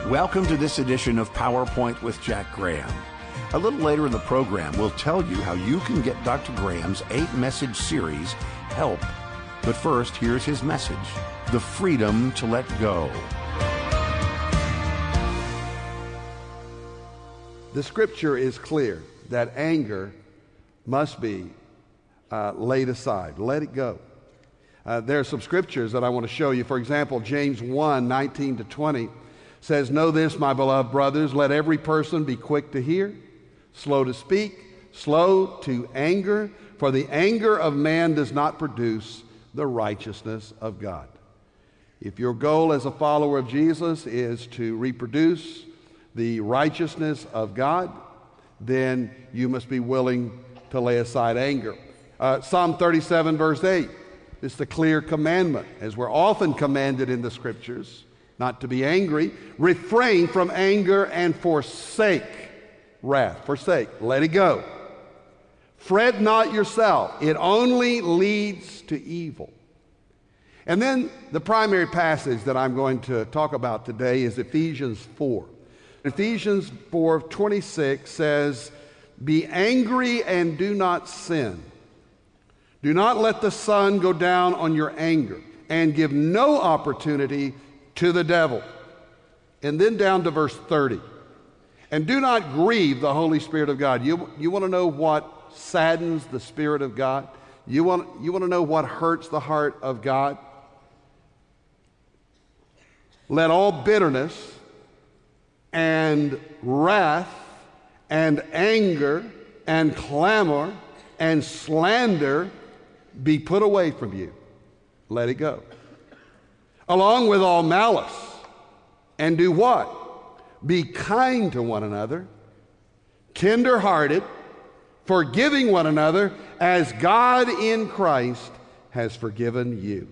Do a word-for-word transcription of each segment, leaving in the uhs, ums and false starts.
Welcome to this edition of PowerPoint with Jack Graham. A little later in the program, we'll tell you how you can get Doctor Graham's eight-message series, Help. But first, here's his message, the freedom to let go. The scripture is clear that anger must be uh, laid aside. Let it go. Uh, there are some scriptures that I want to show you. For example, James one, nineteen to twenty says, "Know this, my beloved brothers, let every person be quick to hear, slow to speak, slow to anger, for the anger of man does not produce the righteousness of God." If your goal as a follower of Jesus is to reproduce the righteousness of God, then you must be willing to lay aside anger. Uh, Psalm thirty-seven, verse eight, is the clear commandment, as we're often commanded in the scriptures, not to be angry. Refrain from anger and forsake wrath. Forsake. Let it go. Fret not yourself. It only leads to evil. And then the primary passage that I'm going to talk about today is Ephesians four. Ephesians four twenty-six says, "Be angry and do not sin. Do not let the sun go down on your anger, and give no opportunity to the devil." And then down to verse thirty. "And do not grieve the Holy Spirit of God." You, you want to know what saddens the Spirit of God? You want, you want to know what hurts the heart of God? "Let all bitterness and wrath and anger and clamor and slander be put away from you." Let it go. "Along with all malice. And do what? Be kind to one another, tender-hearted, forgiving one another, as God in Christ has forgiven you."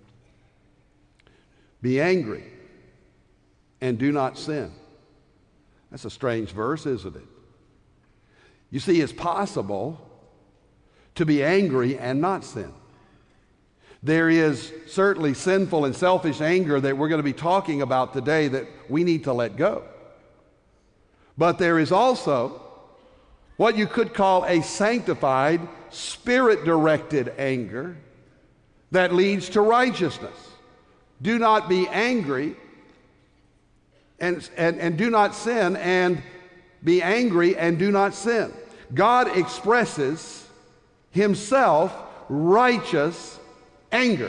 Be angry and do not sin. That's a strange verse, isn't it? You see, it's possible to be angry and not sin. There is certainly sinful and selfish anger that we're going to be talking about today that we need to let go. But there is also what you could call a sanctified, spirit-directed anger that leads to righteousness. Do not be angry and, and, and do not sin, and be angry and do not sin. God expresses himself righteous anger.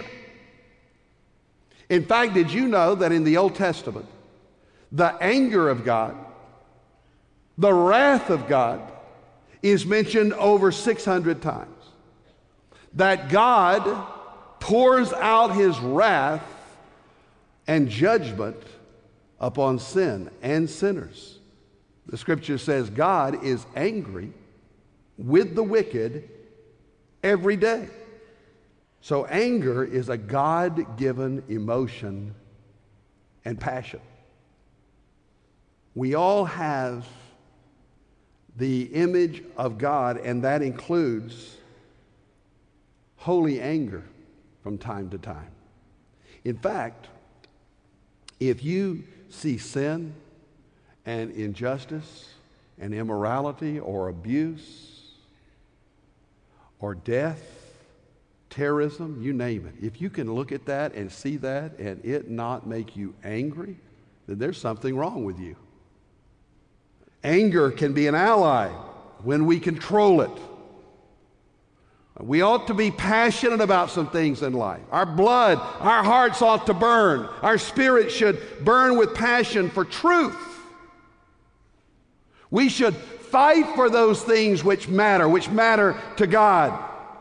In fact, did you know that in the Old Testament, the anger of God, the wrath of God, is mentioned over six hundred times? That God pours out his wrath and judgment upon sin and sinners. The scripture says God is angry with the wicked every day. So anger is a God-given emotion and passion. We all have the image of God, and that includes holy anger from time to time. In fact, if you see sin and injustice and immorality or abuse or death, terrorism, you name it, if you can look at that and see that and it not make you angry, then there's something wrong with you. Anger can be an ally when we control it. We ought to be passionate about some things in life. Our blood, our hearts ought to burn. Our spirit should burn with passion for truth. We should fight for those things which matter, which matter to God.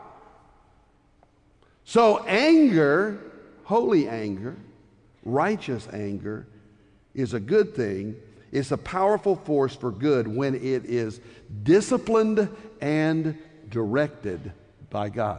So anger, holy anger, righteous anger, is a good thing. It's a powerful force for good when it is disciplined and directed by God.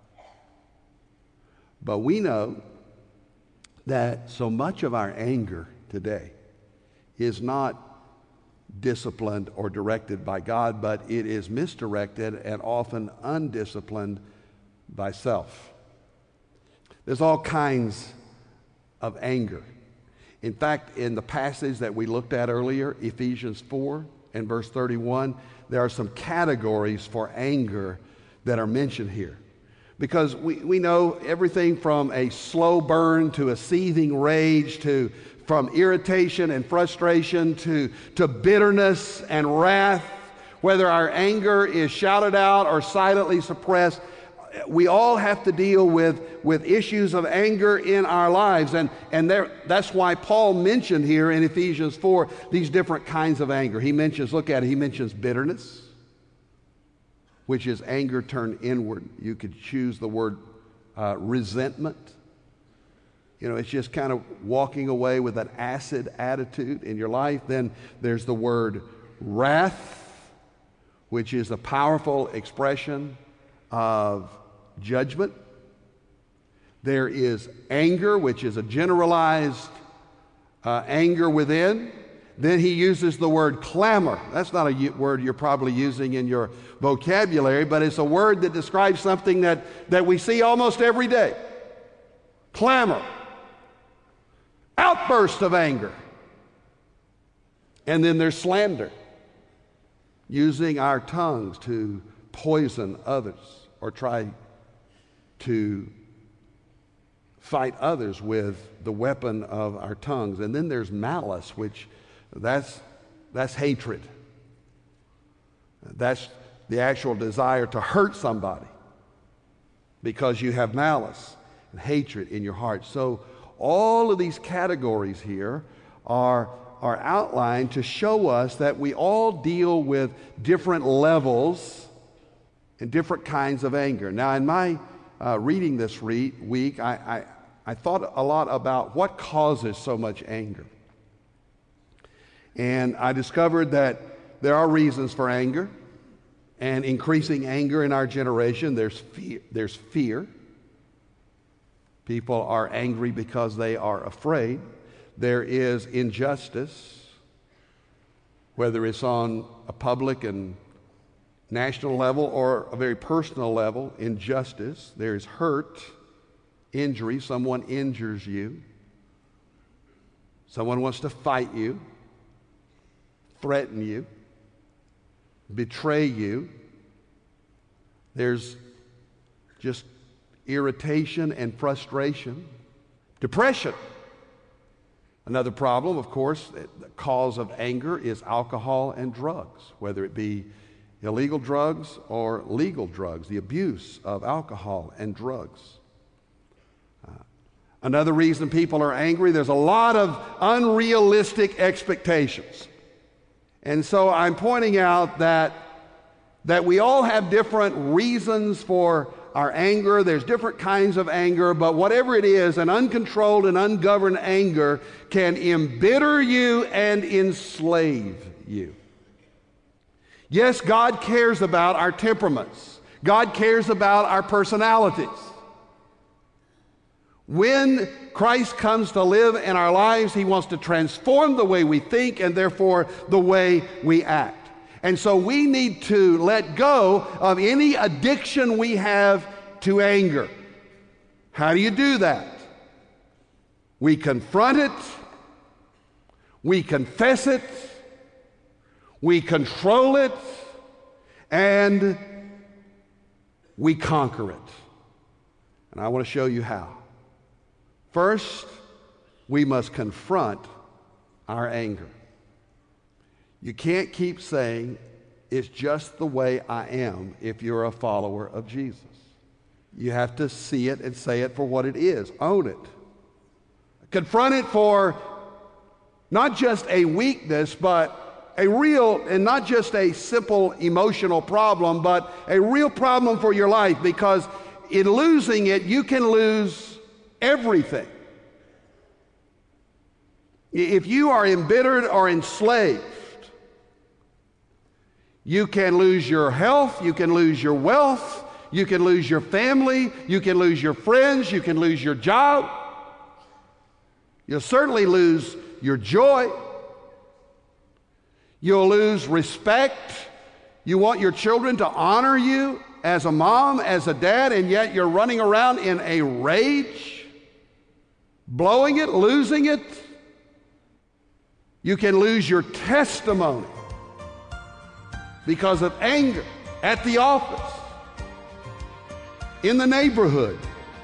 But we know that so much of our anger today is not disciplined or directed by God, but it is misdirected and often undisciplined by self. There's all kinds of anger. In fact, in the passage that we looked at earlier, Ephesians four and verse thirty-one, there are some categories for anger that are mentioned here. Because we, we know everything from a slow burn to a seething rage to from irritation and frustration to, to bitterness and wrath, whether our anger is shouted out or silently suppressed. We all have to deal with, with issues of anger in our lives. And, and there, that's why Paul mentioned here in Ephesians four these different kinds of anger. He mentions, look at it, he mentions bitterness, which is anger turned inward. You could choose the word uh, resentment. You know, it's just kind of walking away with an acid attitude in your life. Then there's the word wrath, which is a powerful expression of judgment. There is anger, which is a generalized uh, anger within. Then he uses the word clamor. That's not a u- word you're probably using in your vocabulary, but it's a word that describes something that, that we see almost every day. Clamor. Outburst of anger. And then there's slander. Using our tongues to poison others or try to fight others with the weapon of our tongues. And then there's malice, which that's, that's hatred. That's the actual desire to hurt somebody because you have malice and hatred in your heart. So all of these categories here are, are outlined to show us that we all deal with different levels and different kinds of anger. Now, in my uh, reading this re- week, I, I, I thought a lot about what causes so much anger. And I discovered that there are reasons for anger and increasing anger in our generation. There's fear. There's fear. People are angry because they are afraid. There is injustice, whether it's on a public and national level or a very personal level, injustice. There's hurt, injury. Someone injures you. Someone wants to fight you, threaten you, betray you. There's just irritation and frustration. Depression. Another problem, of course, the cause of anger is alcohol and drugs, whether it be illegal drugs or legal drugs, the abuse of alcohol and drugs. Uh, another reason people are angry, there's a lot of unrealistic expectations. And so I'm pointing out that, that we all have different reasons for our anger. There's different kinds of anger, but whatever it is, an uncontrolled and ungoverned anger can embitter you and enslave you. Yes, God cares about our temperaments. God cares about our personalities. When Christ comes to live in our lives, He wants to transform the way we think and therefore the way we act. And so we need to let go of any addiction we have to anger. How do you do that? We confront it. We confess it. We control it. And we conquer it. And I want to show you how. First, we must confront our anger. You can't keep saying, it's just the way I am if you're a follower of Jesus. You have to see it and say it for what it is. Own it. Confront it for not just a weakness, but a real, and not just a simple emotional problem, but a real problem for your life, because in losing it, you can lose everything. If you are embittered or enslaved, you can lose your health, you can lose your wealth, you can lose your family, you can lose your friends, you can lose your job. You'll certainly lose your joy. You'll lose respect. You want your children to honor you as a mom, as a dad, and yet you're running around in a rage, blowing it, losing it. You can lose your testimony because of anger at the office, in the neighborhood.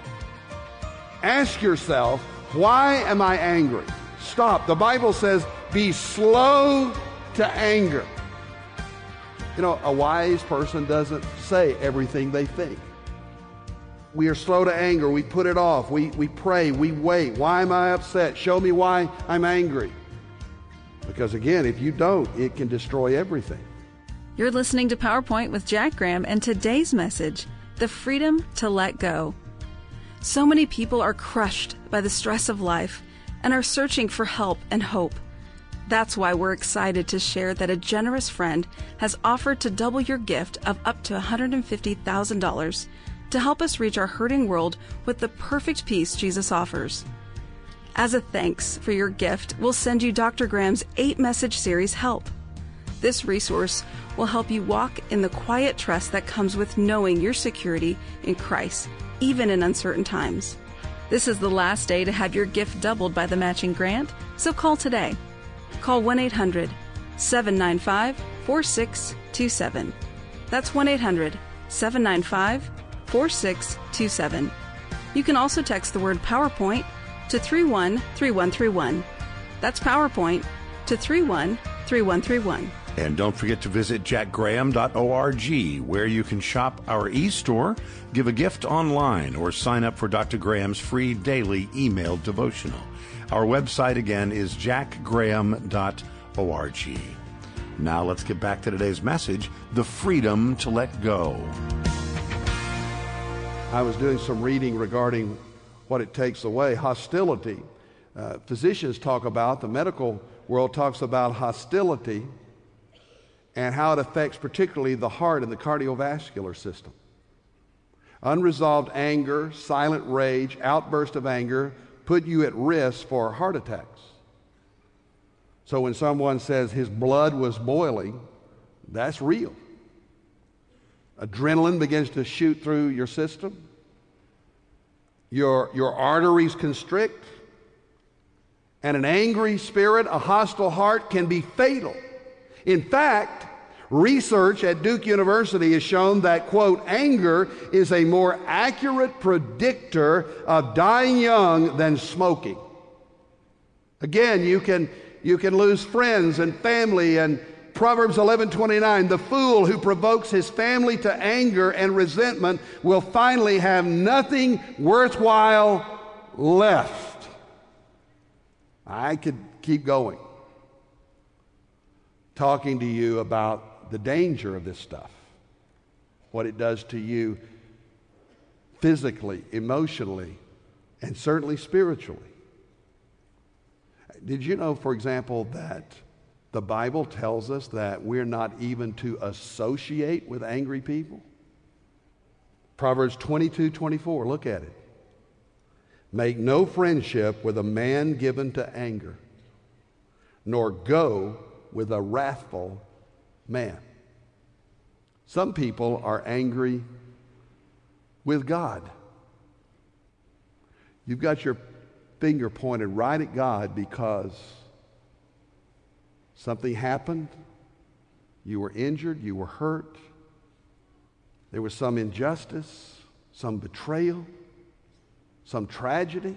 Ask yourself, why am I angry? Stop. The Bible says, be slow to anger. You know, a wise person doesn't say everything they think. We are slow to anger. We put it off. We, we pray. We wait. Why am I upset? Show me why I'm angry. Because again, if you don't, it can destroy everything. You're listening to PowerPoint with Jack Graham, and today's message, the freedom to let go. So many people are crushed by the stress of life and are searching for help and hope. That's why we're excited to share that a generous friend has offered to double your gift of up to one hundred fifty thousand dollars to help us reach our hurting world with the perfect peace Jesus offers. As a thanks for your gift, we'll send you Doctor Graham's eight-message series, Help. This resource will help you walk in the quiet trust that comes with knowing your security in Christ, even in uncertain times. This is the last day to have your gift doubled by the matching grant, so call today. Call one eight hundred, seven nine five, four six two seven. That's one eight hundred, seven nine five, four six two seven. You can also text the word PowerPoint to three one three one three one. That's PowerPoint to three one three one three one. And don't forget to visit jack graham dot org, where you can shop our e-store, give a gift online, or sign up for Doctor Graham's free daily email devotional. Our website again is jack graham dot org. Now let's get back to today's message, the freedom to let go. I was doing some reading regarding what it takes away, hostility. Uh, physicians talk about, the medical world talks about hostility and how it affects particularly the heart and the cardiovascular system. Unresolved anger, silent rage, outburst of anger put you at risk for heart attacks. So when someone says his blood was boiling, that's real. Adrenaline begins to shoot through your system. Your, your arteries constrict. And an angry spirit, a hostile heart can be fatal. In fact, research at Duke University has shown that, quote, anger is a more accurate predictor of dying young than smoking. Again, you can, you can lose friends and family, and Proverbs eleven twenty-nine, the fool who provokes his family to anger and resentment will finally have nothing worthwhile left. I could keep going, talking to you about the danger of this stuff, what it does to you physically, emotionally, and certainly spiritually. Did you know, for example, that the Bible tells us that we're not even to associate with angry people? Proverbs twenty-two twenty-four, look at it. Make no friendship with a man given to anger, nor go with a wrathful man. Some people are angry with God. You've got your finger pointed right at God because something happened, you were injured, you were hurt, there was some injustice, some betrayal, some tragedy,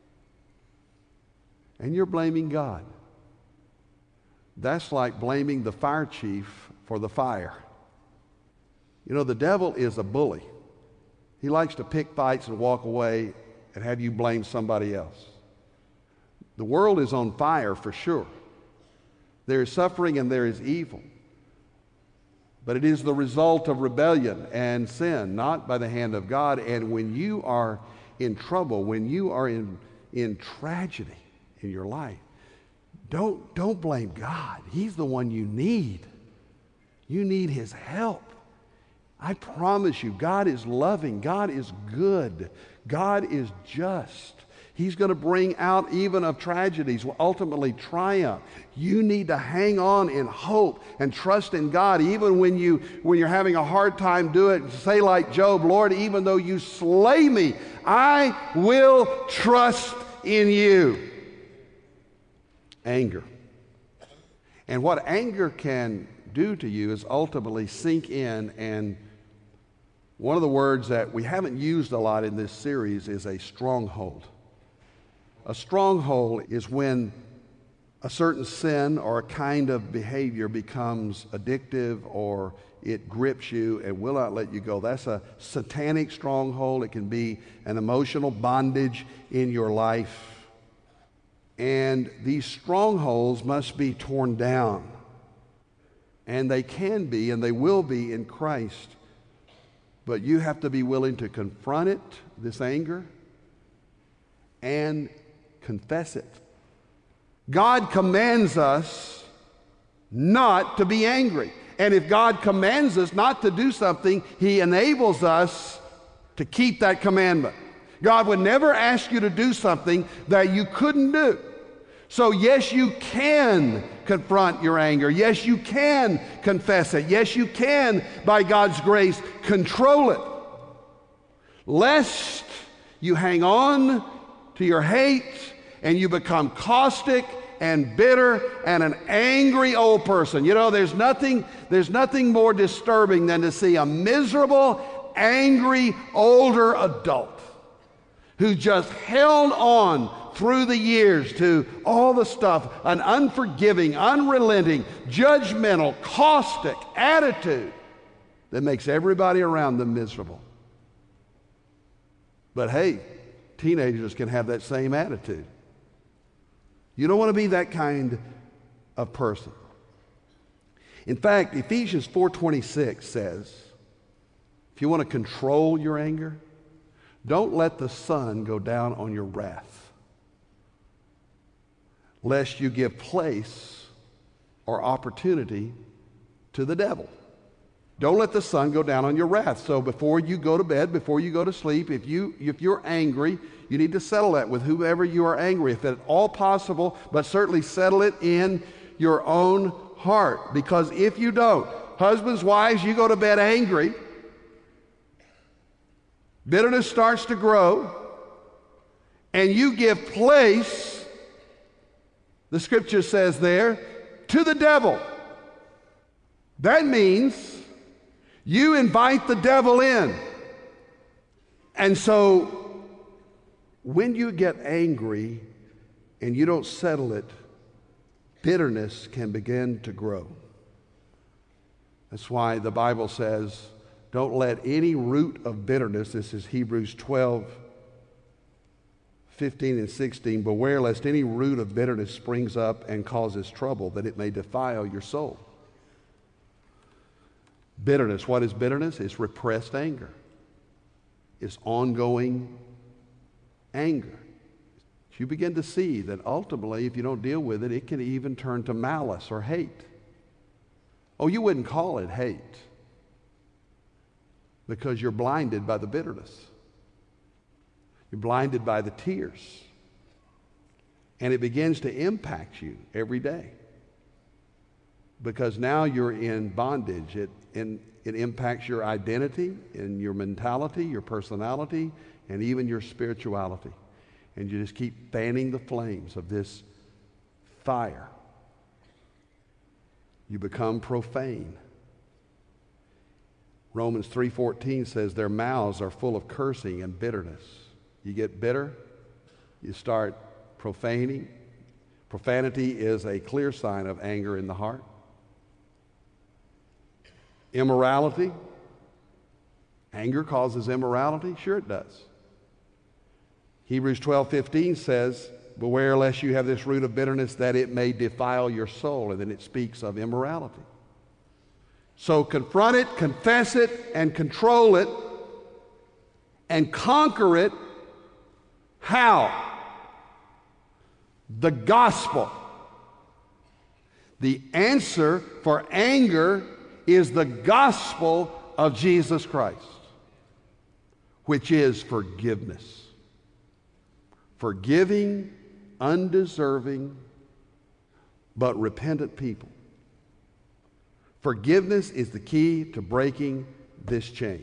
and you're blaming God. That's like blaming the fire chief for the fire. You know, the devil is a bully. He likes to pick fights and walk away and have you blame somebody else. The world is on fire for sure. There is suffering and there is evil. But it is the result of rebellion and sin, not by the hand of God. And when you are in trouble, when you are in, in tragedy in your life, don't, don't blame God. He's the one you need. You need His help. I promise you, God is loving. God is good. God is just. He's going to bring out even of tragedies, will ultimately triumph. You need to hang on in hope and trust in God, even when, you, when you're having a hard time doing it. Say like Job, Lord, even though you slay me, I will trust in you. Anger. And what anger can do to you is ultimately sink in, and one of the words that we haven't used a lot in this series is a stronghold. A stronghold is when a certain sin or a kind of behavior becomes addictive, or it grips you and will not let you go. That's a satanic stronghold. It can be an emotional bondage in your life. And these strongholds must be torn down. And they can be, and they will be in Christ. But you have to be willing to confront it, this anger, and confess it. God commands us not to be angry. And if God commands us not to do something, He enables us to keep that commandment. God would never ask you to do something that you couldn't do. So yes, you can confront your anger. Yes, you can confess it. Yes, you can, by God's grace, control it. Lest you hang on to your hate and you become caustic and bitter and an angry old person. You know, there's nothing, there's nothing more disturbing than to see a miserable, angry, older adult who just held on through the years to all the stuff, an unforgiving, unrelenting, judgmental, caustic attitude that makes everybody around them miserable. But hey, teenagers can have that same attitude. You don't want to be that kind of person. In fact, Ephesians four twenty-six says, if you want to control your anger, don't let the sun go down on your wrath, lest you give place or opportunity to the devil. Don't let the sun go down on your wrath. So before you go to bed, before you go to sleep, if, you, if you're angry, you need to settle that with whoever you are angry, if at all possible, but certainly settle it in your own heart. Because if you don't, husbands, wives, you go to bed angry, bitterness starts to grow, and you give place, the scripture says there, to the devil. That means you invite the devil in. And so when you get angry and you don't settle it, bitterness can begin to grow. That's why the Bible says, don't let any root of bitterness, this is Hebrews twelve, fifteen and sixteen, beware lest any root of bitterness springs up and causes trouble, that it may defile your soul. Bitterness, what is bitterness? It's repressed anger. It's ongoing anger. You begin to see that ultimately, if you don't deal with it, it can even turn to malice or hate. Oh, you wouldn't call it hate because you're blinded by the bitterness. You're blinded by the tears. And it begins to impact you every day. Because now you're in bondage. It, in, it impacts your identity and your mentality, your personality, and even your spirituality. And you just keep fanning the flames of this fire. You become profane. Romans three fourteen says their mouths are full of cursing and bitterness. You get bitter, you start profaning. Profanity is a clear sign of anger in the heart. Immorality. Anger causes immorality? Sure it does. Hebrews twelve fifteen says, beware lest you have this root of bitterness that it may defile your soul. And then it speaks of immorality. So confront it, confess it, and control it, and conquer it. How? The gospel. The answer for anger is the gospel of Jesus Christ, which is forgiveness. Forgiving, undeserving, but repentant people. Forgiveness is the key to breaking this chain.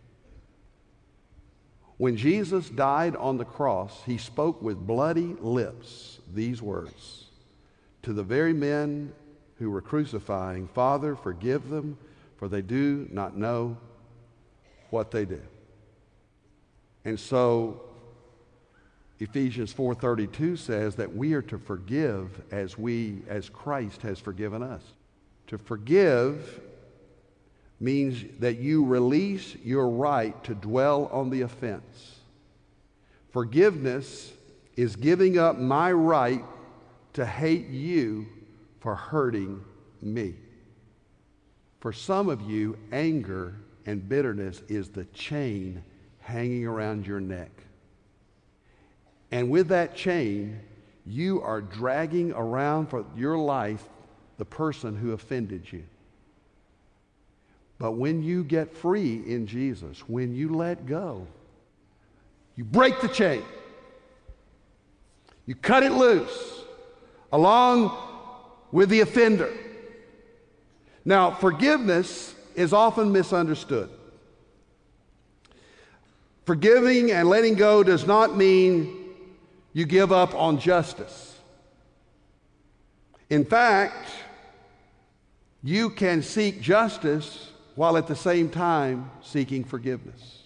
When Jesus died on the cross, he spoke with bloody lips these words to the very men who were crucifying, Father, forgive them, for they do not know what they do. And so Ephesians four thirty-two says that we are to forgive as we, as Christ has forgiven us. To forgive means that you release your right to dwell on the offense. Forgiveness is giving up my right to hate you for hurting me. For some of you, anger and bitterness is the chain hanging around your neck. And with that chain, you are dragging around for your life the person who offended you. But when you get free in Jesus, when you let go, you break the chain. You cut it loose along with the offender. Now, forgiveness is often misunderstood. Forgiving and letting go does not mean you give up on justice. In fact, you can seek justice while at the same time seeking forgiveness.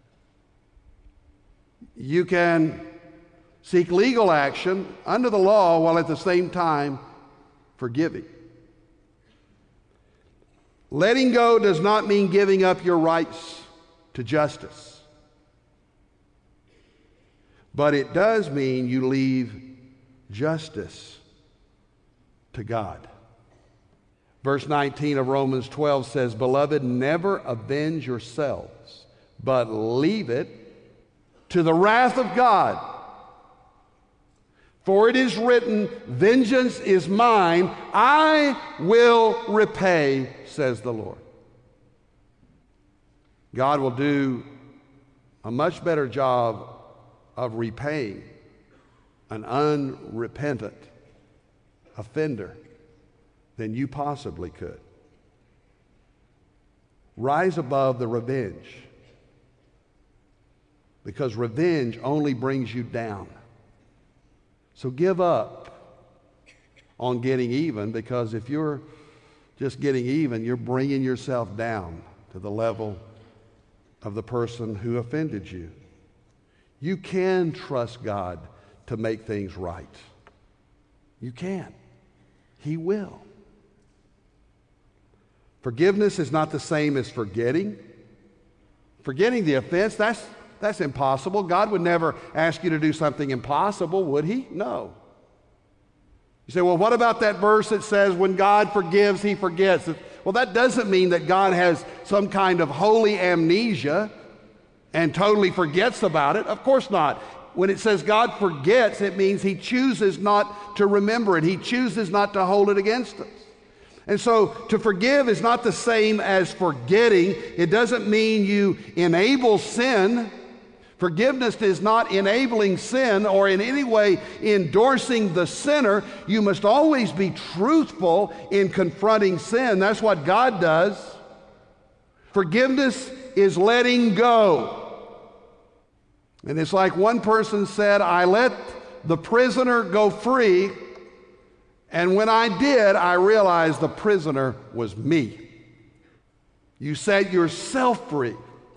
You can seek legal action under the law while at the same time forgiving. Letting go does not mean giving up your rights to justice, but it does mean you leave justice to God. Verse nineteen of Romans twelve says, Beloved, never avenge yourselves, but leave it to the wrath of God. For it is written, Vengeance is mine, I will repay, says the Lord. God will do a much better job of repaying an unrepentant offender than you possibly could. Rise above the revenge, because revenge only brings you down. So give up on getting even, because if you're just getting even, you're bringing yourself down to the level of the person who offended you. You can trust God to make things right. You can. He will. Forgiveness is not the same as forgetting. Forgetting the offense, that's, that's impossible. God would never ask you to do something impossible, would he? No. You say, well, what about that verse that says when God forgives, he forgets? Well, that doesn't mean that God has some kind of holy amnesia and totally forgets about it. Of course not. When it says God forgets, it means he chooses not to remember it. He chooses not to hold it against us. And so to forgive is not the same as forgetting. It doesn't mean you enable sin. Forgiveness is not enabling sin or in any way endorsing the sinner. You must always be truthful in confronting sin. That's what God does. Forgiveness is letting go. And it's like one person said, I let the prisoner go free, and when I did, I realized the prisoner was me. You set yourself free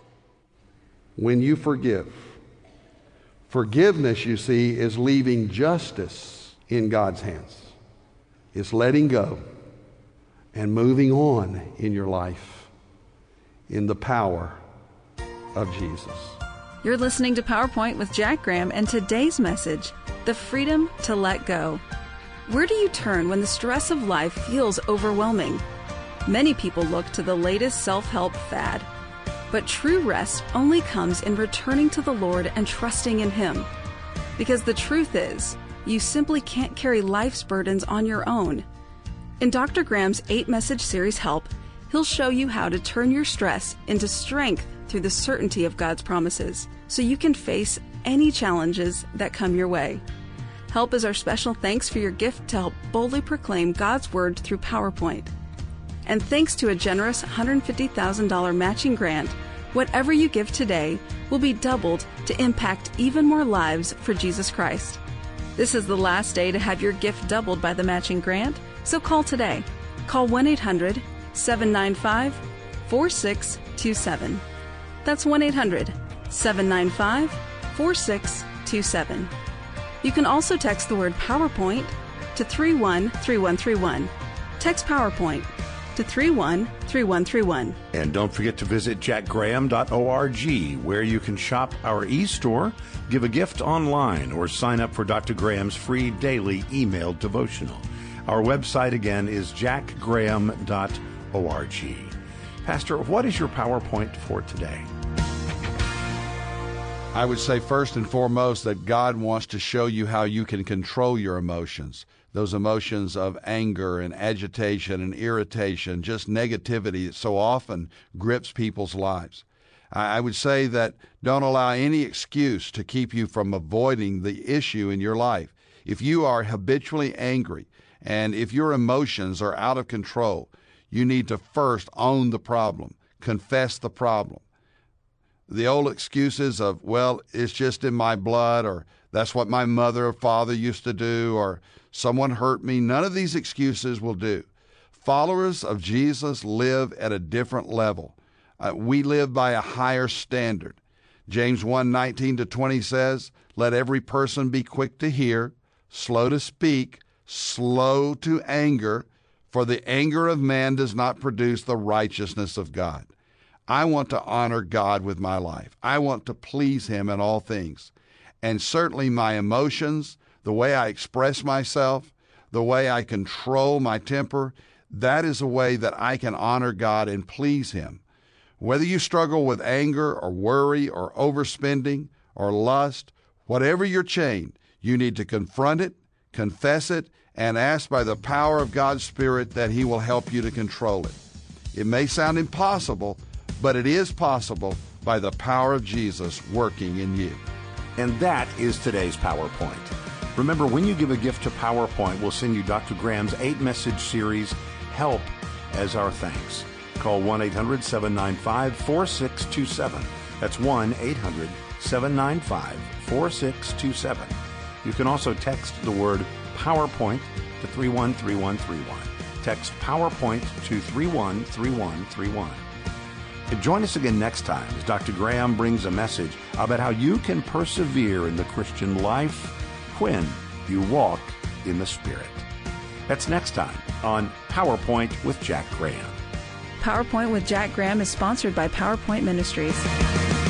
when you forgive. Forgiveness, you see, is leaving justice in God's hands. It's letting go and moving on in your life in the power of Jesus. You're listening to PowerPoint with Jack Graham, and today's message, the freedom to let go. Where do you turn when the stress of life feels overwhelming? Many people look to the latest self-help fad. But true rest only comes in returning to the Lord and trusting in Him. Because the truth is, you simply can't carry life's burdens on your own. In Doctor Graham's eight-message series, Help, he'll show you how to turn your stress into strength through the certainty of God's promises, so you can face any challenges that come your way. Help is our special thanks for your gift to help boldly proclaim God's Word through PowerPoint. And thanks to a generous one hundred fifty thousand dollars matching grant, whatever you give today will be doubled to impact even more lives for Jesus Christ. This is the last day to have your gift doubled by the matching grant, so call today. Call one eight hundred seven nine five four six two seven. That's one eight hundred seven nine five four six two seven. You can also text the word PowerPoint to three one three one three one. Text PowerPoint to three one three one three one. And don't forget to visit jack graham dot org, where you can shop our e-store, give a gift online, or sign up for Doctor Graham's free daily email devotional. Our website again is jack graham dot org. Pastor, what is your PowerPoint for today? I would say first and foremost that God wants to show you how you can control your emotions. Those emotions of anger and agitation and irritation, just negativity that so often grips people's lives. I would say that don't allow any excuse to keep you from avoiding the issue in your life. If you are habitually angry and if your emotions are out of control, you need to first own the problem, confess the problem. The old excuses of, well, it's just in my blood, or that's what my mother or father used to do, or someone hurt me. None of these excuses will do. Followers of Jesus live at a different level. Uh, we live by a higher standard. James one nineteen to twenty says, let every person be quick to hear, slow to speak, slow to anger, for the anger of man does not produce the righteousness of God. I want to honor God with my life. I want to please Him in all things. And certainly my emotions, the way I express myself, the way I control my temper, that is a way that I can honor God and please Him. Whether you struggle with anger or worry or overspending or lust, whatever your chain, you need to confront it, confess it, and ask by the power of God's Spirit that He will help you to control it. It may sound impossible, but it is possible by the power of Jesus working in you. And that is today's PowerPoint. Remember, when you give a gift to PowerPoint, we'll send you Doctor Graham's eight-message series, Help, as our thanks. Call one eight hundred seven nine five four six two seven. That's one eight hundred seven nine five four six two seven. You can also text the word PowerPoint to three one three one three one. Text PowerPoint to three one three one three one. And join us again next time as Doctor Graham brings a message about how you can persevere in the Christian life when you walk in the Spirit. That's next time on PowerPoint with Jack Graham. PowerPoint with Jack Graham is sponsored by PowerPoint Ministries.